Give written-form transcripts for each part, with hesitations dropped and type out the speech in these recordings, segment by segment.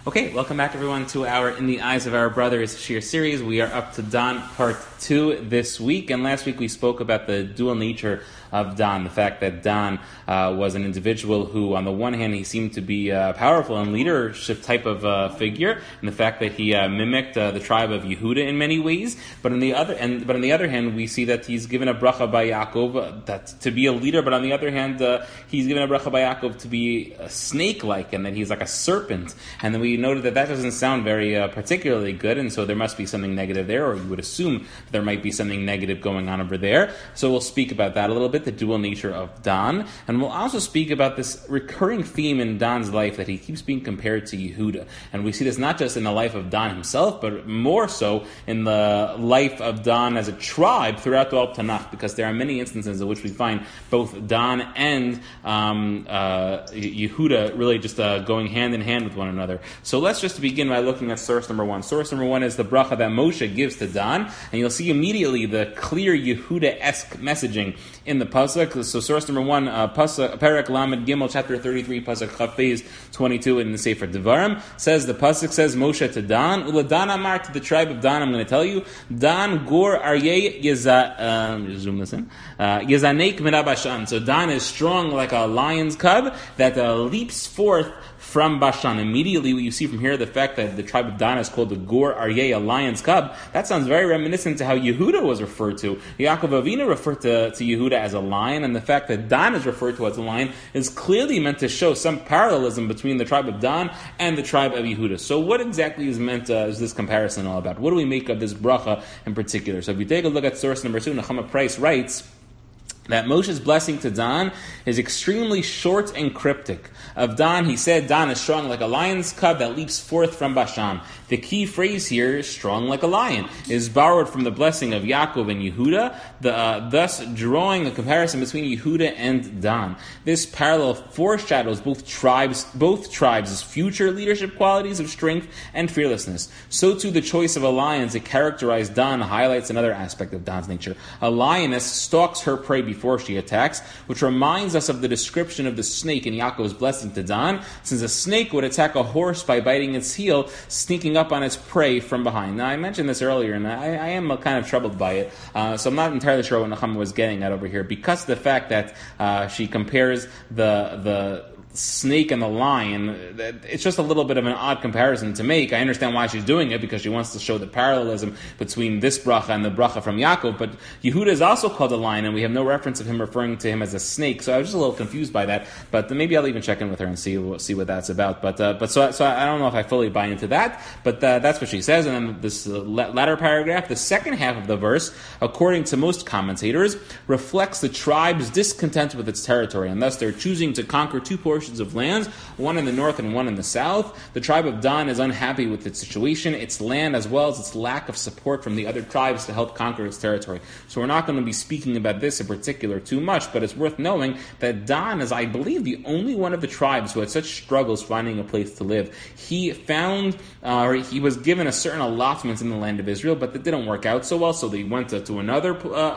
Okay, welcome back everyone to our In the Eyes of Our Brothers Shir series. We are up to Dan part 2 this week, and last week we spoke about the dual nature of Dan, the fact that Dan was an individual who, on the one hand, he seemed to be a powerful and leadership type of figure, and the fact that he mimicked the tribe of Yehuda in many ways. But on the other hand, we see that he's given a bracha by Yaakov that to be a leader. But on the other hand, he's given a bracha by Yaakov to be snake-like, and that he's like a serpent. And then we noted that doesn't sound very particularly good, and so there must be something negative there, or you would assume there might be something negative going on over there. So we'll speak about that a little bit, the dual nature of Dan, and we'll also speak about this recurring theme in Dan's life that he keeps being compared to Yehuda. And we see this not just in the life of Dan himself, but more so in the life of Dan as a tribe throughout the Tanakh, because there are many instances in which we find both Dan and Yehuda really just going hand in hand with one another. So let's just begin by looking at source number 1. Source number 1 is the bracha that Moshe gives to Dan, and you'll see immediately the clear Yehuda-esque messaging in the pasuk. So source number 1, pasuk Perek Lamed Gimel, chapter 33, pasuk Chaf Beis 22 in the Sefer Devarim, says the pasuk says Moshe to Dan, Ula Dan Amar, to the tribe of Dan, I'm going to tell you, Dan Gur Aryeh zoom this in, Yezanek Mirabashan. So Dan is strong like a lion's cub that leaps forth from Bashan. Immediately, what you see from here, the fact that the tribe of Dan is called the Gur Aryeh, a lion's cub, that sounds very reminiscent to how Yehuda was referred to. Yaakov Avinu referred to Yehuda as a lion, and the fact that Dan is referred to as a lion is clearly meant to show some parallelism between the tribe of Dan and the tribe of Yehuda. So what exactly is meant, is this comparison all about? What do we make of this bracha in particular? So if you take a look at source number 2, Nechama Price writes that Moshe's blessing to Dan is extremely short and cryptic. Of Dan, he said, Dan is strong like a lion's cub that leaps forth from Bashan. The key phrase here, strong like a lion, is borrowed from the blessing of Yaakov and Yehuda, thus drawing a comparison between Yehuda and Dan. This parallel foreshadows both tribes' future leadership qualities of strength and fearlessness. So too, the choice of a lion to characterize Dan highlights another aspect of Dan's nature. A lioness stalks her prey before she attacks, which reminds us of the description of the snake in Yaakov's blessing to Dan, since a snake would attack a horse by biting its heel, sneaking up on its prey from behind. Now, I mentioned this earlier, and I am kind of troubled by it, so I'm not entirely sure what Nechama was getting at over here, because of the fact that she compares the snake and the lion. It's just a little bit of an odd comparison to make. I understand why she's doing it, because she wants to show the parallelism between this bracha and the bracha from Yaakov, but Yehuda is also called a lion, and we have no reference of him referring to him as a snake, so I was just a little confused by that, but maybe I'll even check in with her and see what that's about. But so I don't know if I fully buy into that, but that's what she says. And then this latter paragraph, the second half of the verse, according to most commentators, reflects the tribe's discontent with its territory, and thus they're choosing to conquer two portions of lands, one in the north and one in the south. The tribe of Dan is unhappy with its situation, its land, as well as its lack of support from the other tribes to help conquer its territory. So we're not going to be speaking about this in particular too much, but it's worth knowing that Dan is, I believe, the only one of the tribes who had such struggles finding a place to live. He found, he was given a certain allotment in the land of Israel, but that didn't work out so well, so they went to another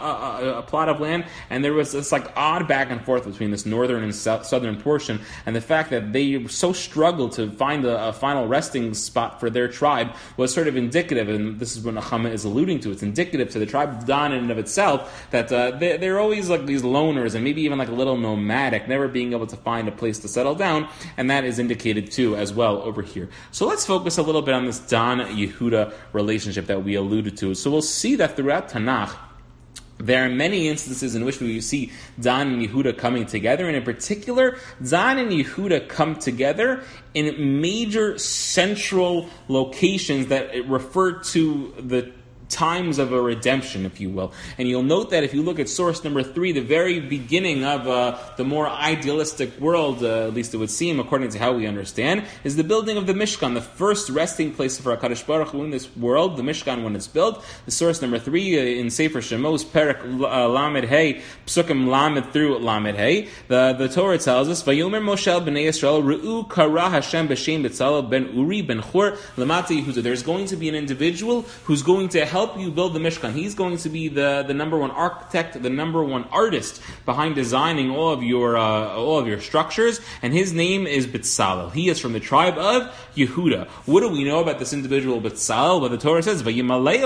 plot of land, and there was this odd back and forth between this northern and southern portion. And the fact that they so struggled to find a final resting spot for their tribe was sort of indicative, and this is what Nechama is alluding to. It's indicative to the tribe of Dan in and of itself that they're always like these loners and maybe even like a little nomadic, never being able to find a place to settle down, and that is indicated too as well over here. So let's focus a little bit on this Dan-Yehuda relationship that we alluded to. So we'll see that throughout Tanakh, there are many instances in which we see Dan and Yehuda coming together, and in particular, Dan and Yehuda come together in major central locations that refer to the times of a redemption, if you will. And you'll note that if you look at source number 3, the very beginning of the more idealistic world, at least it would seem, according to how we understand, is the building of the Mishkan, the first resting place for HaKadosh Baruch Hu in this world, the Mishkan when it's built. The source number 3 in Sefer Shemos, Perek Lamed Hey, Psukim Lamed through Lamed Hey, the Torah tells us, Vayomer Moshe b'nei Yisrael, Re'u kara Hashem b'shem B'tzalel ben Uri ben Chur Lamati Yehuda. There's going to be an individual who's going to help help you build the Mishkan. He's going to be the number one architect, the number one artist behind designing all of your structures, and his name is Betzalel. He is from the tribe of Yehuda. What do we know about this individual Betzalel? Well, the Torah says, this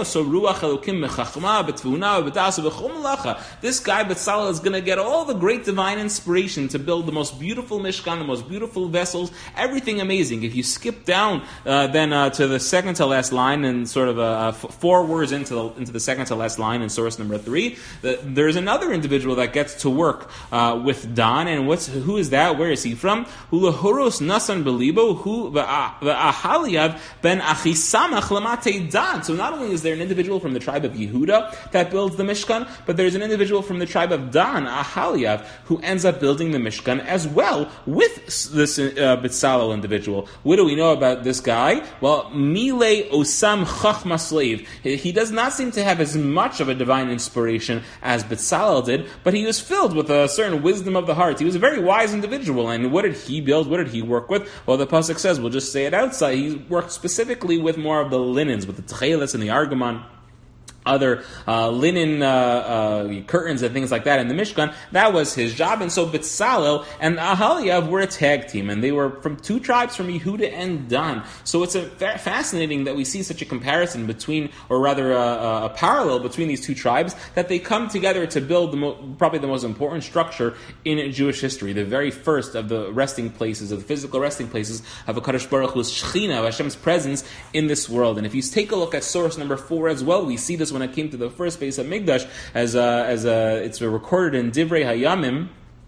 guy Betzalel is going to get all the great divine inspiration to build the most beautiful Mishkan, the most beautiful vessels, everything amazing. If you skip down to the second to last line, and sort of 4 words into the second to last line in source number 3, there's another individual that gets to work with Dan, and who is that? Where is he from? Hulahoros nasan belibo hu va'ahaliav ben achisamach lamate Dan. So not only is there an individual from the tribe of Yehuda that builds the Mishkan, but there's an individual from the tribe of Dan, Ahaliav, who ends up building the Mishkan as well with this Betzalel individual. What do we know about this guy? Well, Mile Osam Chachma slave. He does not seem to have as much of a divine inspiration as Betzalel did, but he was filled with a certain wisdom of the heart. He was a very wise individual. And what did he build? What did he work with? Well, the pasuk says, we'll just say it outside, he worked specifically with more of the linens, with the tcheles and the argamon, other linen curtains and things like that in the Mishkan. That was his job. And so Betzalel and Ahaliav were a tag team, and they were from 2 tribes, from Yehuda and Dan. So it's fascinating that we see such a comparison between, or rather a parallel between these 2 tribes, that they come together to build probably the most important structure in Jewish history, the very first of the resting places, of the physical resting places of HaKadosh Baruch Hu's Shechina, of Hashem's presence in this world. And if you take a look at source number 4 as well, we see this when it came to the first Beis HaMikdash, as it's recorded in Divrei Hayamim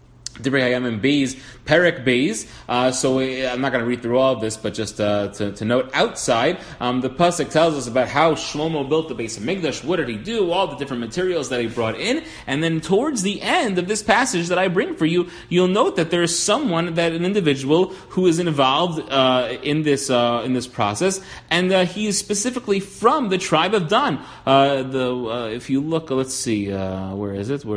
Beis, Perek Beis. So I'm not going to read through all of this, but just to note outside, the pasuk tells us about how Shlomo built the Beis HaMikdash. What did he do? All the different materials that he brought in. And then towards the end of this passage that I bring for you, you'll note that there is an individual who is involved in this process, and he is specifically from the tribe of Dan. If you look, let's see, where is it?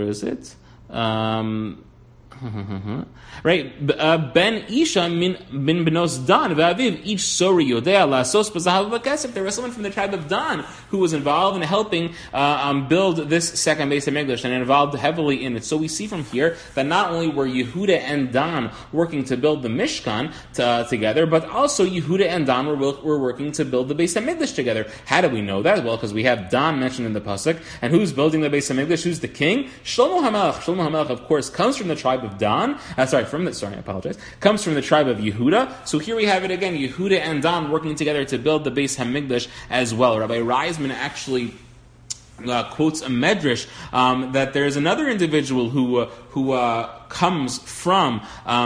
Right, Ben Isha min benos Dan v'aviv each sori yodea lasos b'zahav v'kesef. There was someone from the tribe of Dan who was involved in helping build this second Beis HaMikdash and involved heavily in it. So we see from here that not only were Yehuda and Dan working to build the Mishkan together, but also Yehuda and Dan were working to build the Beis HaMikdash together. How do we know that? Well, because we have Dan mentioned in the pasuk, and who's building the Beis HaMikdash? Who's the king? Shlomo HaMelech. Shlomo HaMelech, of course, comes from the tribe of Dan. Comes from the tribe of Yehuda. So here we have it again, Yehuda and Dan working together to build the Beis HaMikdash as well. Rabbi Reisman actually quotes a medrash that there is another individual who comes from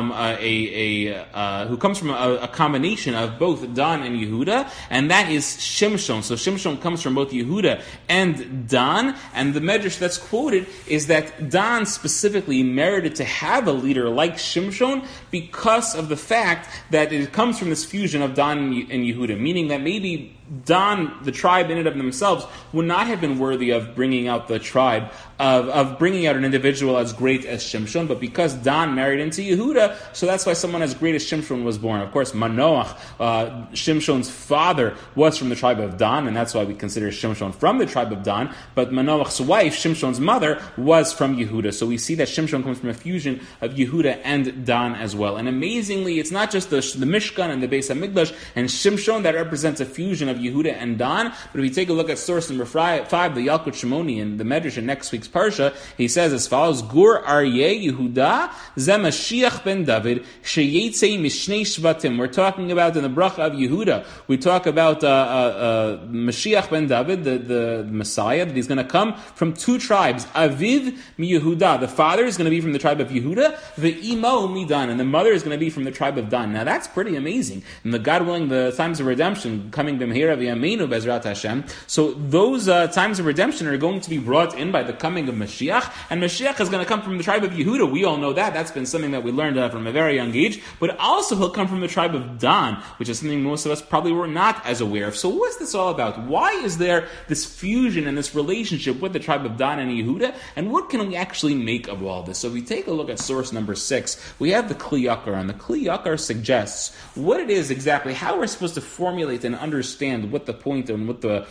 a combination of both Dan and Yehuda, and that is Shimshon. So Shimshon comes from both Yehuda and Dan, and the medrash that's quoted is that Dan specifically merited to have a leader like Shimshon because of the fact that it comes from this fusion of Dan and Yehuda, meaning that maybe Dan, the tribe in and of themselves, would not have been worthy of bringing out the tribe, of bringing out an individual as great as Shimshon, but because Dan married into Yehuda, so that's why someone as great as Shimshon was born. Of course, Manoach, Shimshon's father, was from the tribe of Dan, and that's why we consider Shimshon from the tribe of Dan, but Manoach's wife, Shimshon's mother, was from Yehuda. So we see that Shimshon comes from a fusion of Yehuda and Dan as well. And amazingly, it's not just the Mishkan and the Beis HaMikdash and Shimshon that represents a fusion of Yehuda and Dan, but if you take a look at source number 5, the Yalkut Shimoni in the Medrash in next week's Parsha, he says as follows: Gur Aryeh Yehuda Ze Mashiach ben David Sheyetze Mishnei Shvatim. We're talking about in the bracha of Yehuda, we talk about Mashiach ben David, the Messiah, that he's going to come from 2 tribes. Aviv mi Yehuda, the father is going to be from the tribe of Yehuda, the Imo mi Dan, and the mother is going to be from the tribe of Dan. Now that's pretty amazing. And the God willing, the times of redemption coming b'mehira v'yameinu bezrat Hashem. So those times of redemption are going to be brought in by the coming coming of Mashiach, and Mashiach is going to come from the tribe of Yehuda. We all know that. That's been something that we learned from a very young age. But also he'll come from the tribe of Dan, which is something most of us probably were not as aware of. So what's this all about? Why is there this fusion and this relationship with the tribe of Dan and Yehuda? And what can we actually make of all this? So if we take a look at source number 6, we have the Kli Yakar, and the Kli Yakar suggests what it is exactly, how we're supposed to formulate and understand what the point and what the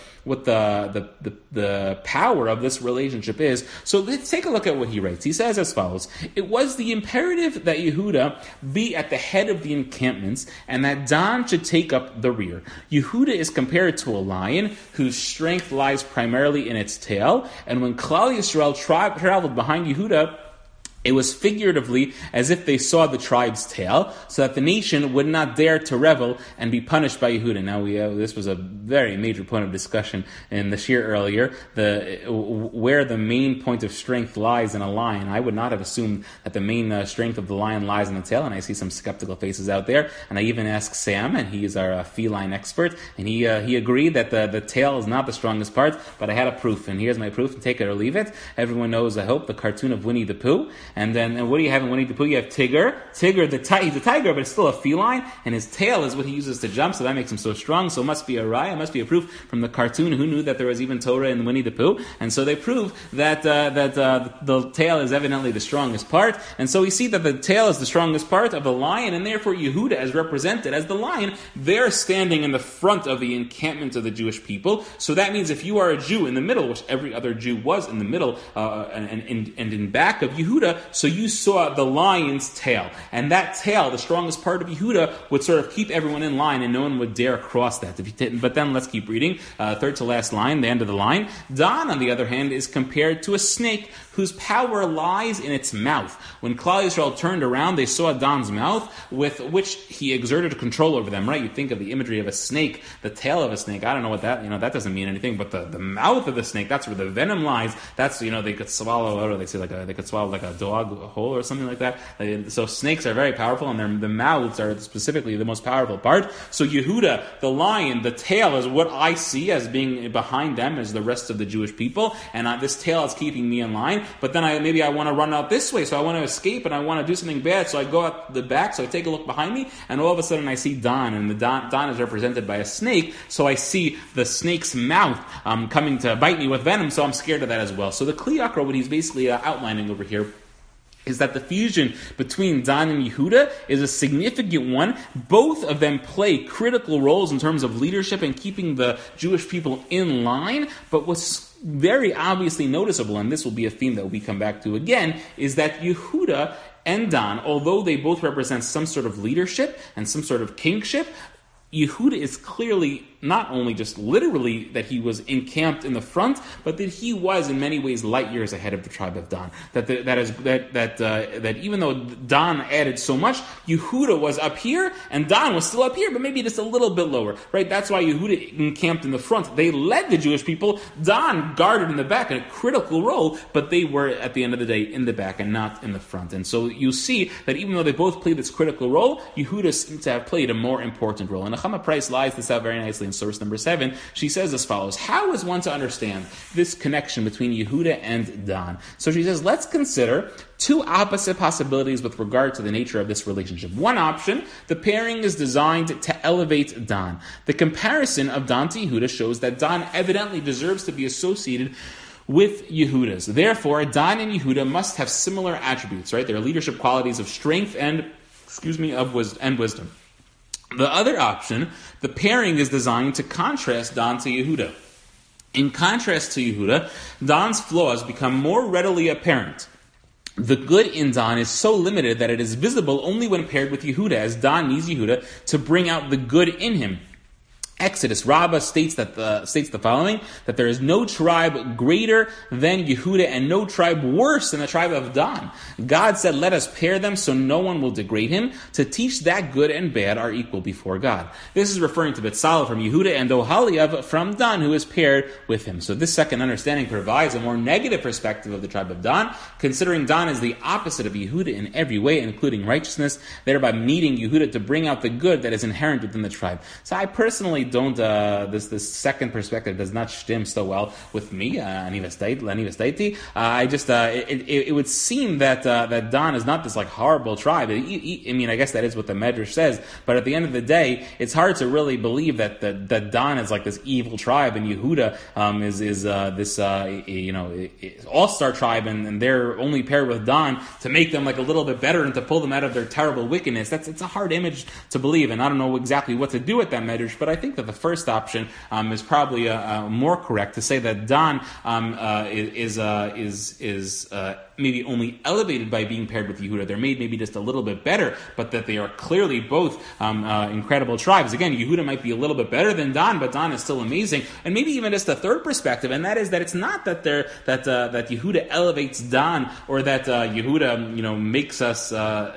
power of this relationship is. So let's take a look at what he writes. He says as follows: it was the imperative that Yehuda be at the head of the encampments, and that Dan should take up the rear. Yehuda is compared to a lion whose strength lies primarily in its tail, and when Klal Yisrael traveled behind Yehuda, it was figuratively as if they saw the tribe's tail, so that the nation would not dare to revel and be punished by Yehuda. Now, this was a very major point of discussion in the shir earlier, where the main point of strength lies in a lion. I would not have assumed that the main strength of the lion lies in the tail, and I see some skeptical faces out there. And I even asked Sam, and he is our feline expert, and he agreed that the tail is not the strongest part, but I had a proof, and here's my proof, and take it or leave it. Everyone knows, I hope, the cartoon of Winnie the Pooh. And what do you have in Winnie the Pooh? You have Tigger. Tigger, he's a tiger, but it's still a feline, and his tail is what he uses to jump, so that makes him so strong. So it must be a raya, it must be a proof from the cartoon. Who knew that there was even Torah in Winnie the Pooh? And so they prove that the tail is evidently the strongest part. And so we see that the tail is the strongest part of the lion, and therefore Yehuda, as represented as the lion, they're standing in the front of the encampment of the Jewish people. So that means if you are a Jew in the middle, which every other Jew was in the middle, and in back of Yehuda, so you saw the lion's tail. And that tail, the strongest part of Yehuda, would sort of keep everyone in line, and no one would dare cross that. But then let's keep reading. Third to last line, the end of the line. Dan, on the other hand, is compared to a snake whose power lies in its mouth. When Klal Yisrael turned around, they saw Dan's mouth, with which he exerted control over them, right? You think of the imagery of a snake, the tail of a snake. I don't know what that, that doesn't mean anything, but the mouth of the snake, that's where the venom lies. That's, they could swallow, what do they say, they could swallow like a dog whole or something like that. So snakes are very powerful, and the mouths are specifically the most powerful part. So Yehuda, the lion, the tail is what I see as being behind them as the rest of the Jewish people, and this tail is keeping me in line. But then maybe I want to run out this way, so I want to escape, and I want to do something bad, so I go out the back, so I take a look behind me, and all of a sudden I see Dan, and the Dan is represented by a snake, so I see the snake's mouth coming to bite me with venom, so I'm scared of that as well. So the Kli Yakar, what he's basically outlining over here, is that the fusion between Dan and Yehuda is a significant one. Both of them play critical roles in terms of leadership and keeping the Jewish people in line, but what's very obviously noticeable, and this will be a theme that we come back to again, is that Yehuda and Dan, although they both represent some sort of leadership and some sort of kingship, Yehuda is clearly not only just literally that he was encamped in the front, but that he was in many ways light years ahead of the tribe of Dan. That even though Dan added so much, Yehuda was up here and Dan was still up here, but maybe just a little bit lower, right? That's why Yehuda encamped in the front. They led the Jewish people. Dan guarded in the back in a critical role, but they were at the end of the day in the back and not in the front. And so you see that even though they both played this critical role, Yehuda seemed to have played a more important role. And Nechama Price lies this out very nicely in source number 7. She says as follows: how is one to understand this connection between Yehuda and Dan? So she says, let's consider two opposite possibilities with regard to the nature of this relationship. One option, the pairing is designed to elevate Dan. The comparison of Dan to Yehuda shows that Dan evidently deserves to be associated with Yehuda's. Therefore, Dan and Yehuda must have similar attributes, right? Their leadership qualities of strength and wisdom. The other option, the pairing is designed to contrast Dan to Yehuda. In contrast to Yehuda, Dan's flaws become more readily apparent. The good in Dan is so limited that it is visible only when paired with Yehuda, as Dan needs Yehuda to bring out the good in him. Exodus Rabbah states the following, that there is no tribe greater than Yehuda and no tribe worse than the tribe of Dan. God said, let us pair them so no one will degrade him, to teach that good and bad are equal before God. This is referring to Betzalel from Yehuda and Oholiav from Dan, who is paired with him. So this second understanding provides a more negative perspective of the tribe of Dan, considering Dan is the opposite of Yehuda in every way, including righteousness, thereby needing Yehuda to bring out the good that is inherent within the tribe. So I personally don't this second perspective does not stem so well with me. It would seem that Dan is not this like horrible tribe. I mean, I guess that is what the Medrash says, but at the end of the day, it's hard to really believe that Dan is like this evil tribe, and Yehuda is this all-star tribe, and they're only paired with Dan to make them like a little bit better and to pull them out of their terrible wickedness. It's a hard image to believe, and I don't know exactly what to do with that Medrash, but I think that the first option is probably more correct, to say that Dan is maybe only elevated by being paired with Yehuda. They're made maybe just a little bit better, but that they are clearly both incredible tribes. Again, Yehuda might be a little bit better than Dan, but Dan is still amazing. And maybe even just a third perspective, and that is that it's not that that Yehuda elevates Dan, or that Yehuda makes us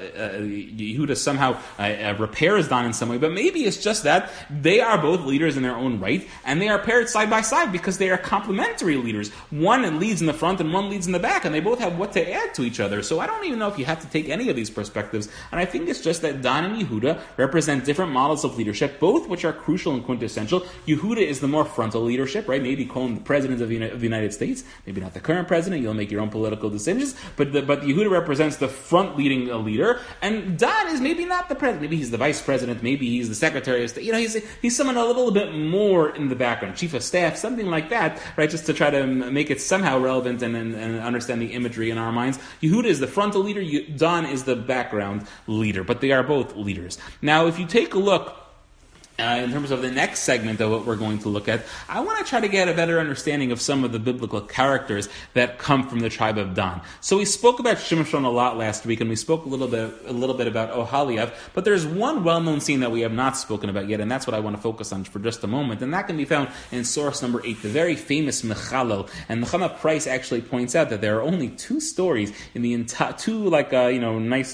Yehuda somehow repairs Dan in some way, but maybe it's just that they are both leaders in their own right, and they are paired side by side because they are complementary leaders. One leads in the front and one leads in the back, and they both have what to add to each other. So I don't even know if you have to take any of these perspectives, and I think it's just that Dan and Yehuda represent different models of leadership, both which are crucial and quintessential. Yehuda is the more frontal leadership, right? Maybe call him the president of the United States, maybe not the current president, you'll make your own political decisions, but Yehuda represents the front leading leader, and Dan is maybe not the president, maybe he's the vice president, maybe he's the secretary of state, he's someone a little bit more in the background, chief of staff, something like that, right? Just to try to make it somehow relevant and understand the imagery in our minds. Yehuda is the frontal leader, Dan is the background leader, but they are both leaders. Now, if you take a look in terms of the next segment of what we're going to look at, I want to try to get a better understanding of some of the biblical characters that come from the tribe of Dan. So we spoke about Shimshon a lot last week, and we spoke a little bit about Oholiav, but there's one well-known scene that we have not spoken about yet, and that's what I want to focus on for just a moment, and that can be found in source number 8, the very famous Mechalel. And Nechama Price actually points out that there are only 2 stories in the entire, 2 nice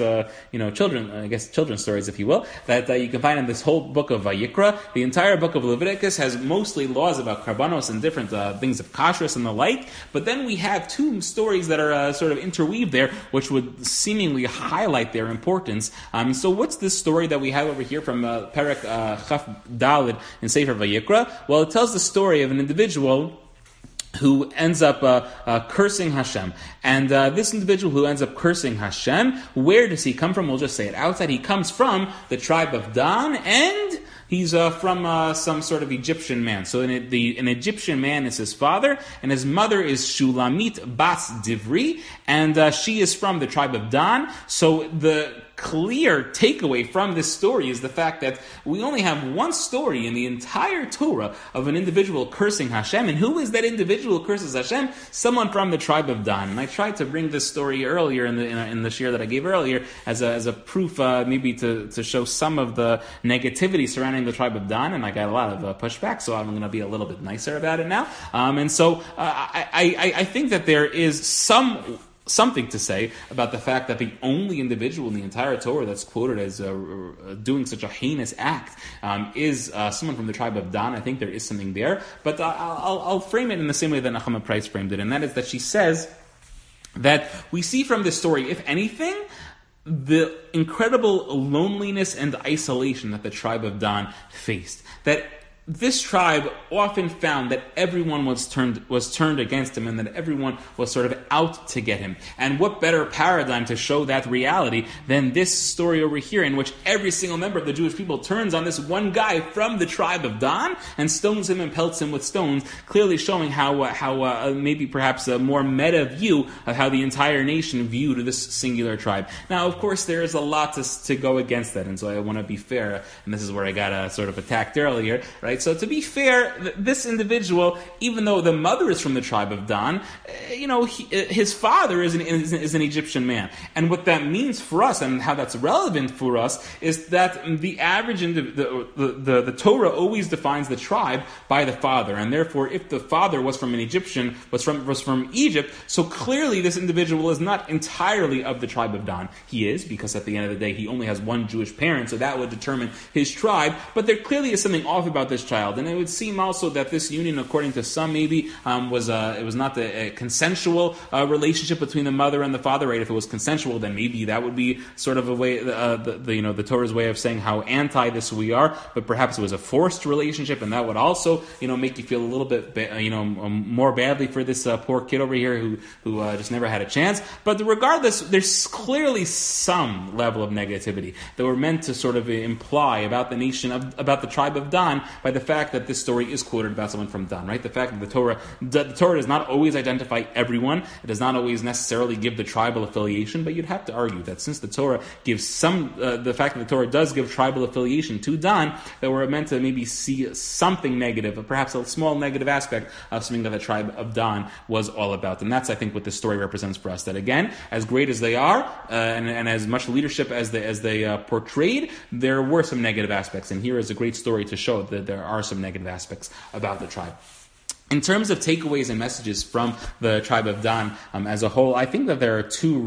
children's stories, if you will, that you can find in this whole book of Vayikra. The entire book of Leviticus has mostly laws about karbanos and different things of kashrus and the like, but then we have 2 stories that are sort of interweaved there, which would seemingly highlight their importance. So what's this story that we have over here from Perek Chaf Daled in Sefer Vayikra? Well, it tells the story of an individual who ends up cursing Hashem. And this individual who ends up cursing Hashem, where does he come from? We'll just say it outside. He comes from the tribe of Dan, and he's from some sort of Egyptian man. So an Egyptian man is his father, and his mother is Shulamit Bas Divri, and she is from the tribe of Dan. So the clear takeaway from this story is the fact that we only have one story in the entire Torah of an individual cursing Hashem. And who is that individual who curses Hashem? Someone from the tribe of Dan. And I tried to bring this story earlier in the shir that I gave earlier as a proof, maybe to show some of the negativity surrounding the tribe of Dan, and I got a lot of pushback, so I'm going to be a little bit nicer about it now. I think that there is something to say about the fact that the only individual in the entire Torah that's quoted as doing such a heinous act is someone from the tribe of Dan. I think there is something there, but I'll frame it in the same way that Nechama Price framed it, and that is that she says that we see from this story, if anything, the incredible loneliness and isolation that the tribe of Dan faced. That this tribe often found that everyone was turned against him, and that everyone was sort of out to get him. And what better paradigm to show that reality than this story over here, in which every single member of the Jewish people turns on this one guy from the tribe of Dan and stones him and pelts him with stones, clearly showing how maybe perhaps a more meta view of how the entire nation viewed this singular tribe. Now, of course, there is a lot to go against that, and so I want to be fair, and this is where I got sort of attacked earlier, right? So to be fair, this individual, even though the mother is from the tribe of Dan, his father is an Egyptian man. And what that means for us, and how that's relevant for us, is that the average the Torah always defines the tribe by the father, and therefore, if the father was from Egypt, so clearly this individual is not entirely of the tribe of Dan. He is, because at the end of the day, he only has one Jewish parent, so that would determine his tribe. But there clearly is something off about this this child. And it would seem also that this union, according to some, maybe was not a consensual relationship between the mother and the father. Right? If it was consensual, then maybe that would be sort of a way, the Torah's way of saying how anti this we are. But perhaps it was a forced relationship, and that would also make you feel a little bit more badly for this poor kid over here who just never had a chance. But regardless, there's clearly some level of negativity that we're meant to sort of imply about the nation about the tribe of Dan by the fact that this story is quoted about someone from Dan. Right? The fact that the Torah does not always identify everyone. It does not always necessarily give the tribal affiliation, but you'd have to argue that since the Torah gives the fact that the Torah does give tribal affiliation to Dan, that we're meant to maybe see something negative, perhaps a small negative aspect of something that the tribe of Dan was all about. And that's, I think, what this story represents for us. That again, as great as they are, and as much leadership as they portrayed, there were some negative aspects. And here is a great story to show that there are some negative aspects about the tribe. In terms of takeaways and messages from the tribe of Dan as a whole, I think that there are two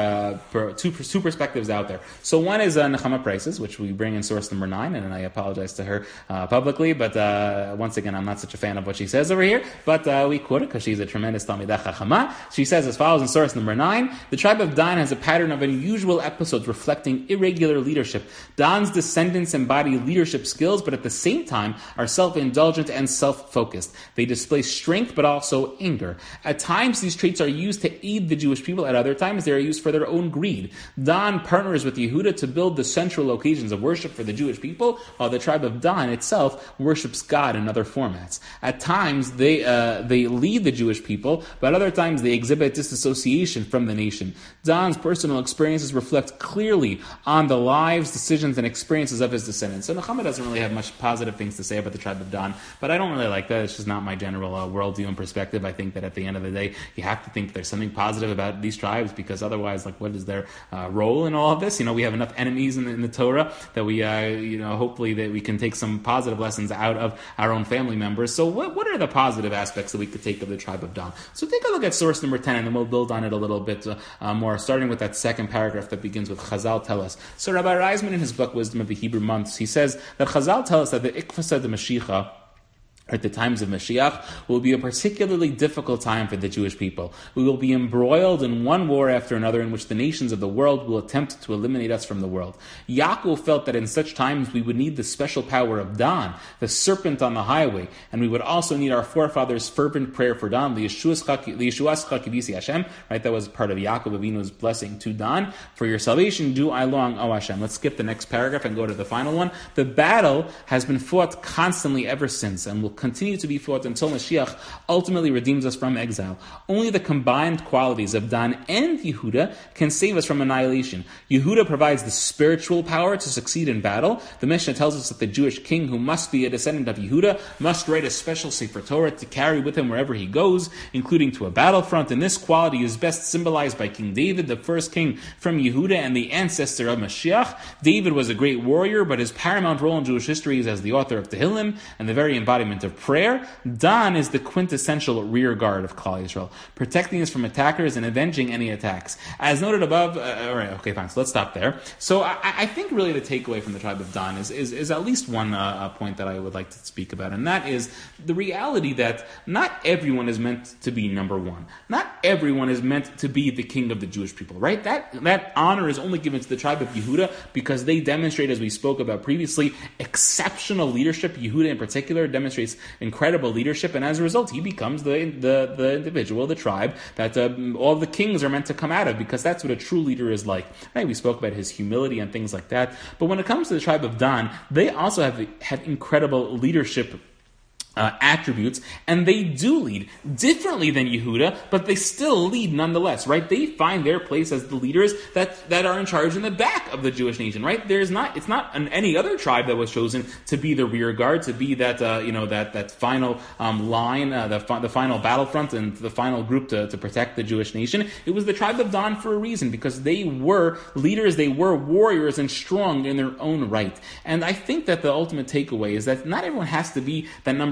perspectives out there. So one is Nechama Prices, which we bring in source number 9, and I apologize to her publicly, but once again, I'm not such a fan of what she says over here, but we quote it because she's a tremendous Talmidah Chachama. She says as follows in source number 9, the tribe of Dan has a pattern of unusual episodes reflecting irregular leadership. Dan's descendants embody leadership skills, but at the same time are self-indulgent and self-focused. They display strength but also anger. At times, these traits are used to aid the Jewish people. At other times, they are used for their own greed. Dan partners with Yehuda to build the central occasions of worship for the Jewish people, while the tribe of Dan itself worships God in other formats. At times, they lead the Jewish people, but other times they exhibit disassociation from the nation. Dan's personal experiences reflect clearly on the lives, decisions, and experiences of his descendants. So Nechama doesn't really have much positive things to say about the tribe of Dan, but I don't really like that. It's just not my general worldview and perspective. I think that at the end of the day, you have to think there's something positive about these tribes, because otherwise, what is their role in all of this? We have enough enemies in the Torah that we, hopefully that we can take some positive lessons out of our own family members. So what are the positive aspects that we could take of the tribe of Dan? So take a look at source number 10, and then we'll build on it a little bit more, starting with that second paragraph that begins with Chazal tell us. So Rabbi Reisman, in his book Wisdom of the Hebrew Months, he says that Chazal tell us that the Ikvasa de Mashiach, at the times of Mashiach, will be a particularly difficult time for the Jewish people. We will be embroiled in one war after another in which the nations of the world will attempt to eliminate us from the world. Yaakov felt that in such times we would need the special power of Dan, the serpent on the highway, and we would also need our forefathers' fervent prayer for Dan, the Yeshuas Chakivisi Hashem, right? That was part of Yaakov Avinu's blessing to Dan. For your salvation do I long, O Hashem. Let's skip the next paragraph and go to the final one. The battle has been fought constantly ever since, and will continue to be fought until Mashiach ultimately redeems us from exile. Only the combined qualities of Dan and Yehuda can save us from annihilation. Yehuda provides the spiritual power to succeed in battle. The Mishnah tells us that the Jewish king, who must be a descendant of Yehuda, must write a special Sefer Torah to carry with him wherever he goes, including to a battlefront, and this quality is best symbolized by King David, the first king from Yehuda and the ancestor of Mashiach. David was a great warrior, but his paramount role in Jewish history is as the author of Tehillim and the very embodiment of prayer. Dan is the quintessential rear guard of Klal Yisrael, protecting us from attackers and avenging any attacks. As noted above, all right, okay, fine, so let's stop there. So I think really the takeaway from the tribe of Dan is at least one point that I would like to speak about, and that is the reality that not everyone is meant to be number one. Not everyone is meant to be the king of the Jewish people, right? That honor is only given to the tribe of Yehuda because they demonstrate, as we spoke about previously, exceptional leadership. Yehuda in particular demonstrates incredible leadership, and as a result, he becomes the individual, the tribe that all the kings are meant to come out of, because that's what a true leader is like. Right? We spoke about his humility and things like that. But when it comes to the tribe of Dan, they also have incredible leadership attributes, and they do lead differently than Yehuda, but they still lead nonetheless, right? They find their place as the leaders that are in charge in the back of the Jewish nation, right? It's not any other tribe that was chosen to be the rear guard, to be that that final line, the final battlefront, and the final group to protect the Jewish nation. It was the tribe of Dan for a reason, because they were leaders, they were warriors and strong in their own right. And I think that the ultimate takeaway is that not everyone has to be that number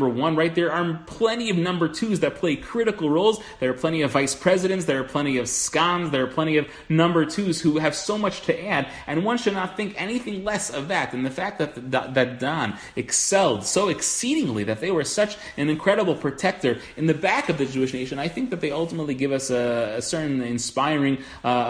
number one, right? There are plenty of number twos that play critical roles. There are plenty of vice presidents. There are plenty of scans. There are plenty of number twos who have so much to add, and one should not think anything less of that. And the fact that Dan excelled so exceedingly, that they were such an incredible protector in the back of the Jewish nation, I think that they ultimately give us a certain inspiring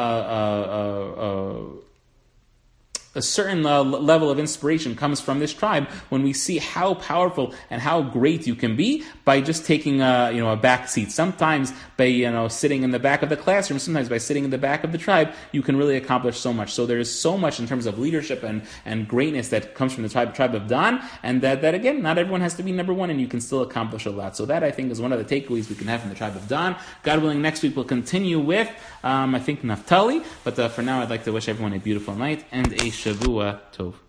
a certain level of inspiration comes from this tribe when we see how powerful and how great you can be by just taking a back seat. Sometimes by sitting in the back of the classroom, sometimes by sitting in the back of the tribe, you can really accomplish so much. So there is so much in terms of leadership and greatness that comes from the tribe of Dan, and that again, not everyone has to be number one, and you can still accomplish a lot. So that, I think, is one of the takeaways we can have from the tribe of Dan. God willing, next week we'll continue with I think Naphtali, but for now I'd like to wish everyone a beautiful night and a Shavua Tov.